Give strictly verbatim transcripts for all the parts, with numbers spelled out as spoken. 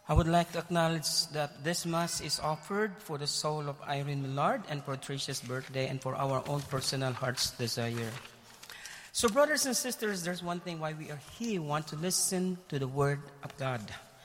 I would like to acknowledge that this Mass is offered for the soul of Irene Millard and for Tricia's birthday and for our own personal heart's desire. So brothers and sisters, there's one thing why we are here. We want to listen to the Word of God.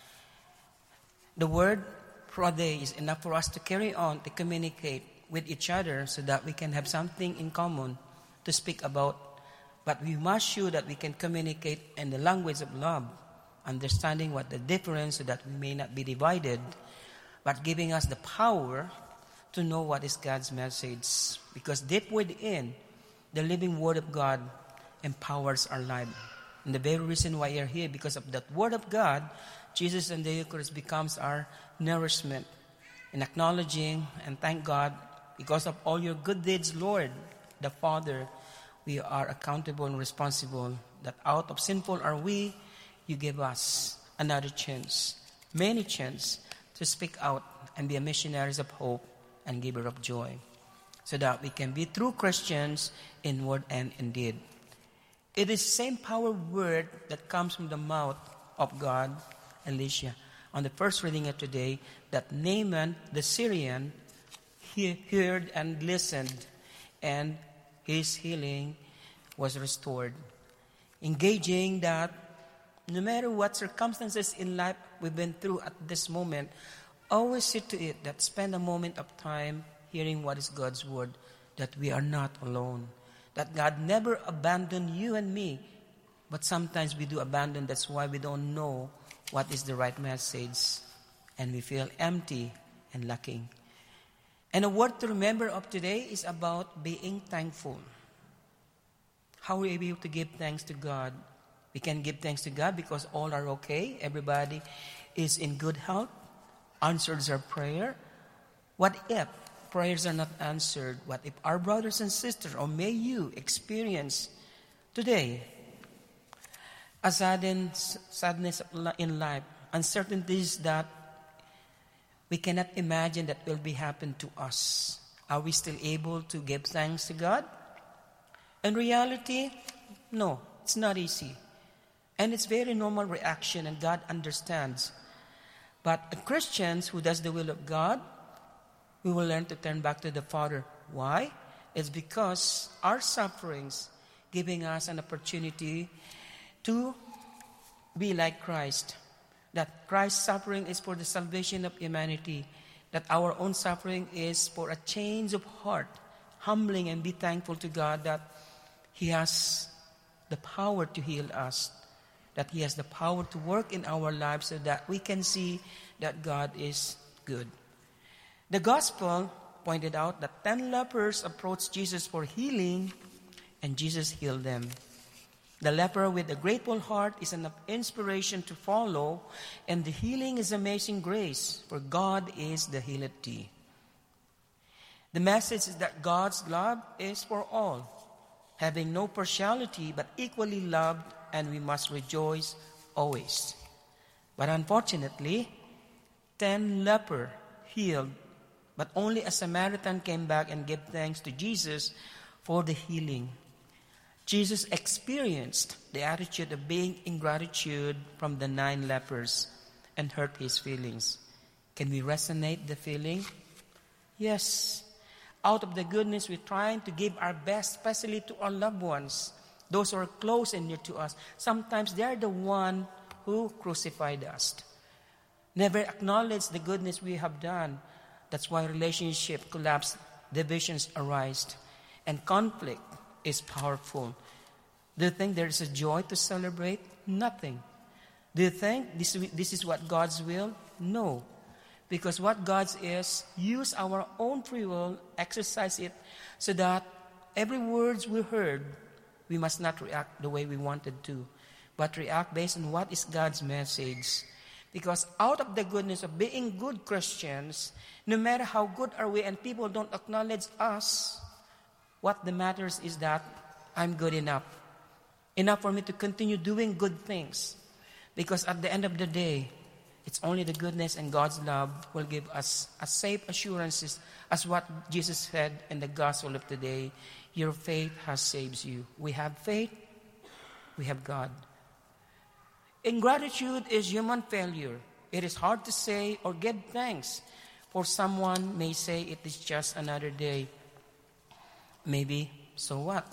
The Word for a day is enough for us to carry on, to communicate with each other so that we can have something in common to speak about. But we must show that we can communicate in the language of love, understanding what the difference so that we may not be divided, but giving us the power to know what is God's message. Because deep within, the living Word of God empowers our life. And the very reason why you're here, because of that Word of God, Jesus and the Eucharist becomes our nourishment. In acknowledging and thank God, because of all your good deeds, Lord, the Father, we are accountable and responsible that out of sinful are we, you give us another chance, many chance to speak out and be a missionaries of hope and giver of joy, so that we can be true Christians in word and in deed. It is the same power word that comes from the mouth of God, Elisha, on the first reading of today, that Naaman the Syrian he heard and listened, and his healing was restored. Engaging that no matter what circumstances in life we've been through at this moment, always see to it that spend a moment of time hearing what is God's word, that we are not alone, that God never abandoned you and me, but sometimes we do abandon. That's why we don't know what is the right message, and we feel empty and lacking. And a word to remember of today is about being thankful. How are we able to give thanks to God? We can give thanks to God because all are okay. Everybody is in good health. Answers our prayer. What if prayers are not answered? What if our brothers and sisters, or may you experience today a sudden sadness in life, uncertainties that we cannot imagine that will be happen to us? Are we still able to give thanks to God? In reality, no, it's not easy. And it's very normal reaction, and God understands. But Christians who does the will of God, we will learn to turn back to the Father. Why? It's because our sufferings giving us an opportunity to be like Christ. That Christ's suffering is for the salvation of humanity. That our own suffering is for a change of heart. Humbling and be thankful to God that He has the power to heal us. That He has the power to work in our lives so that we can see that God is good. The Gospel pointed out that ten lepers approached Jesus for healing, and Jesus healed them. The leper with a grateful heart is an inspiration to follow, and the healing is amazing grace, for God is the healer. The message is that God's love is for all, having no partiality but equally loved, and we must rejoice always. But unfortunately, ten lepers healed, but only a Samaritan came back and gave thanks to Jesus for the healing. Jesus experienced the attitude of being ingratitude from the nine lepers and hurt his feelings. Can we resonate the feeling? Yes. Out of the goodness, we're trying to give our best, especially to our loved ones, those who are close and near to us. Sometimes they are the one who crucified us. Never acknowledge the goodness we have done. That's why relationship collapse, divisions arise, and conflict is powerful. Do you think there is a joy to celebrate? Nothing. Do you think this, this is what God's will? No. Because what God's is, use our own free will, exercise it, so that every words we heard, we must not react the way we wanted to, but react based on what is God's message. Because out of the goodness of being good Christians, no matter how good are we and people don't acknowledge us, what the matters is that I'm good enough. Enough for me to continue doing good things. Because at the end of the day, it's only the goodness and God's love will give us a safe assurances, as what Jesus said in the gospel of today. Your faith has saved you. We have faith, we have God. Ingratitude is human failure. it is hard to say or give thanks, for someone may say it is just another day. Maybe, so what?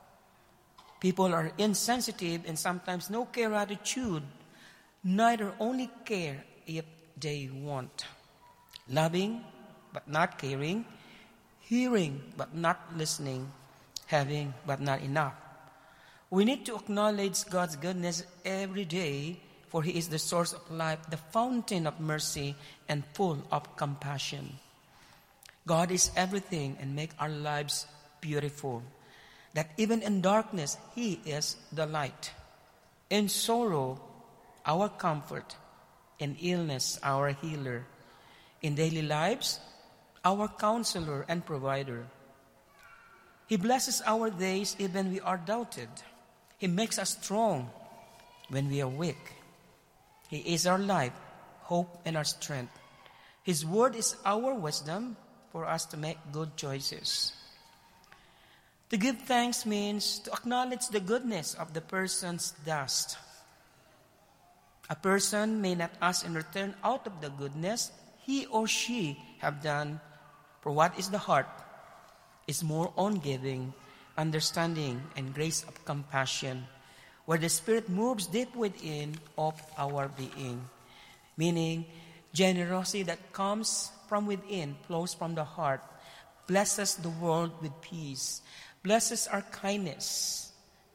People are insensitive and sometimes no care attitude, neither only care if they want. Loving, but not caring. Hearing, but not listening. Having, but not enough. We need to acknowledge God's goodness every day, for He is the source of life, the fountain of mercy, and full of compassion. God is everything and makes our lives beautiful. That even in darkness, He is the light. In sorrow, our comfort. In illness, our healer. In daily lives, our counselor and provider. He blesses our days even we are doubted. He makes us strong when we are weak. He is our life, hope, and our strength. His word is our wisdom for us to make good choices. To give thanks means to acknowledge the goodness of the person's dust. A person may not ask in return out of the goodness he or she have done, for what is the heart is more on giving, understanding, and grace of compassion, where the Spirit moves deep within of our being. Meaning, generosity that comes from within, flows from the heart, blesses the world with peace, blesses our kindness.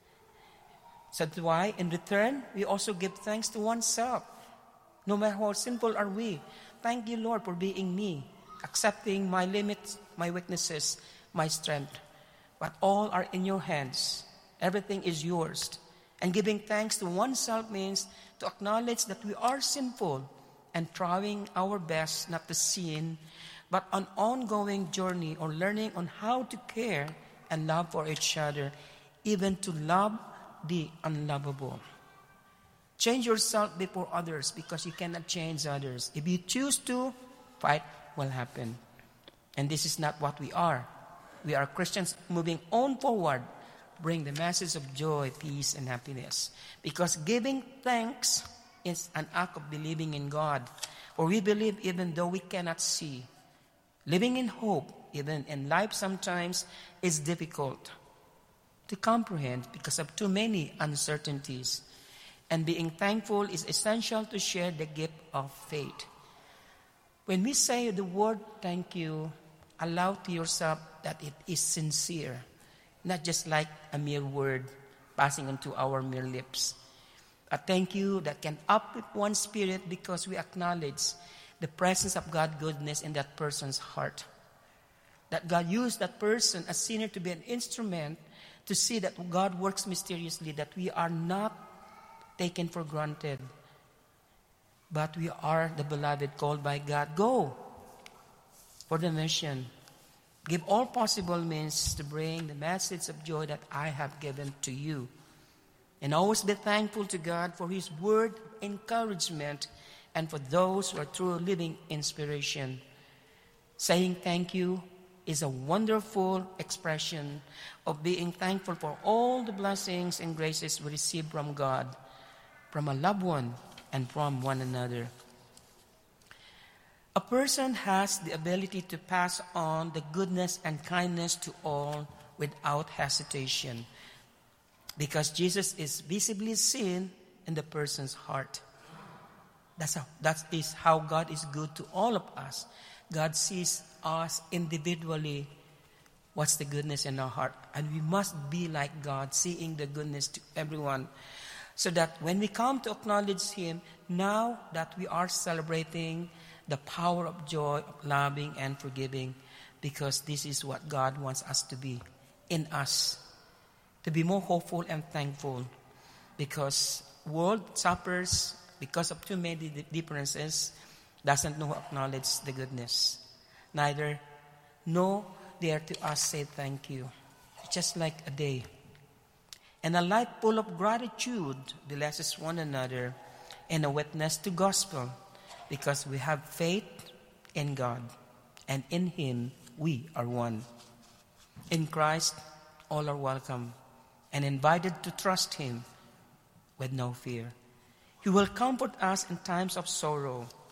So that's why, in return, we also give thanks to oneself. No matter how sinful are we, thank you, Lord, for being me, accepting my limits, my weaknesses, my strength. But all are in your hands. Everything is yours. And giving thanks to oneself means to acknowledge that we are sinful and trying our best not to sin, but an ongoing journey or learning on how to care and love for each other, even to love the unlovable. Change yourself before others because you cannot change others. If you choose to, fight will happen. And this is not what we are. We are Christians moving on forward, bring the message of joy, peace, and happiness. Because giving thanks is an act of believing in God. For we believe even though we cannot see. Living in hope, even in life sometimes, is difficult to comprehend because of too many uncertainties. And being thankful is essential to share the gift of faith. When we say the word thank you, allow to yourself that it is sincere, not just like a mere word passing onto our mere lips. A thank you that can uplift one's spirit because we acknowledge the presence of God's goodness in that person's heart. That God used that person, a sinner, to be an instrument to see that God works mysteriously, that we are not taken for granted, but we are the beloved called by God. Go for the mission. Give all possible means to bring the message of joy that I have given to you. And always be thankful to God for His word, encouragement, and for those who are true living inspiration. Saying thank you is a wonderful expression of being thankful for all the blessings and graces we receive from God, from a loved one, and from one another. A person has the ability to pass on the goodness and kindness to all without hesitation, because Jesus is visibly seen in the person's heart. That's how, that is how God is good to all of us. God sees us individually, what's the goodness in our heart. And we must be like God, seeing the goodness to everyone. So that when we come to acknowledge Him, now that we are celebrating the power of joy, of loving and forgiving, because this is what God wants us to be in us. To be more hopeful and thankful, because world suffers because of too many differences, doesn't know acknowledge the goodness. Neither know dare to us say thank you. Just like a day. And a life full of gratitude blesses one another and a witness to gospel, because we have faith in God, and in Him we are one. In Christ, all are welcome and invited to trust Him with no fear. He will comfort us in times of sorrow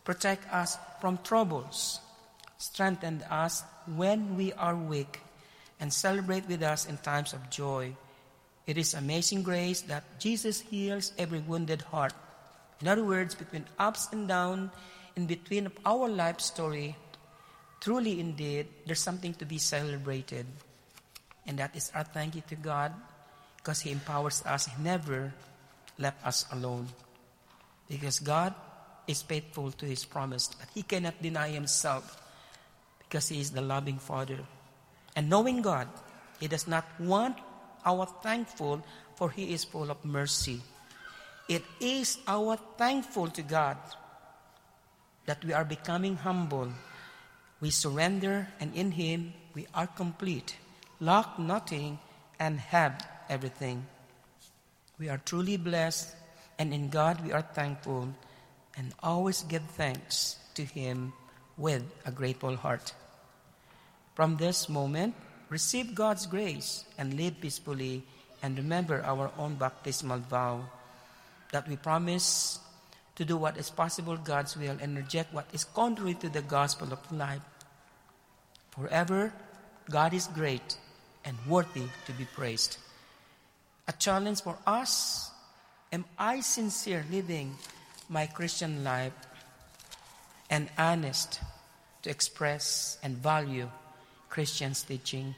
protect us from troubles, strengthen us when we are weak, and celebrate with us in times of joy. It is amazing grace that Jesus heals every wounded heart. In other words, between ups and downs, in between of our life story, truly indeed, there's something to be celebrated. And that is our thank you to God, because He empowers us. He never left us alone. Because God is faithful to His promise, that He cannot deny Himself, because He is the loving Father. And knowing God, He does not want our thankful, for He is full of mercy. It is our thankful to God that we are becoming humble. We surrender, and in Him we are complete, lack nothing, and have everything. We are truly blessed, and in God we are thankful, and always give thanks to Him with a grateful heart. From this moment, receive God's grace and live peacefully, and remember our own baptismal vow that we promise to do what is possible God's will and reject what is contrary to the gospel of life. Forever, God is great and worthy to be praised. A challenge for us: am I sincere living my Christian life and honest to express and value Christian's teaching?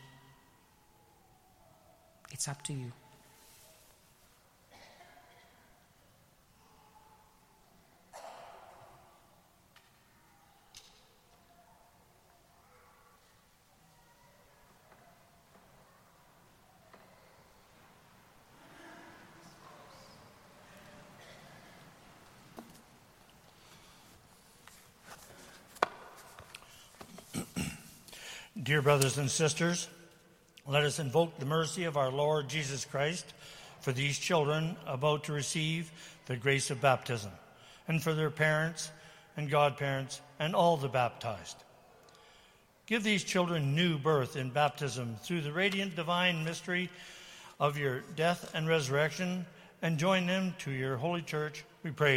It's up to you. Dear brothers and sisters, let us invoke the mercy of our Lord Jesus Christ for these children about to receive the grace of baptism, and for their parents and godparents and all the baptized. Give these children new birth in baptism through the radiant divine mystery of your death and resurrection, and join them to your holy church, we pray.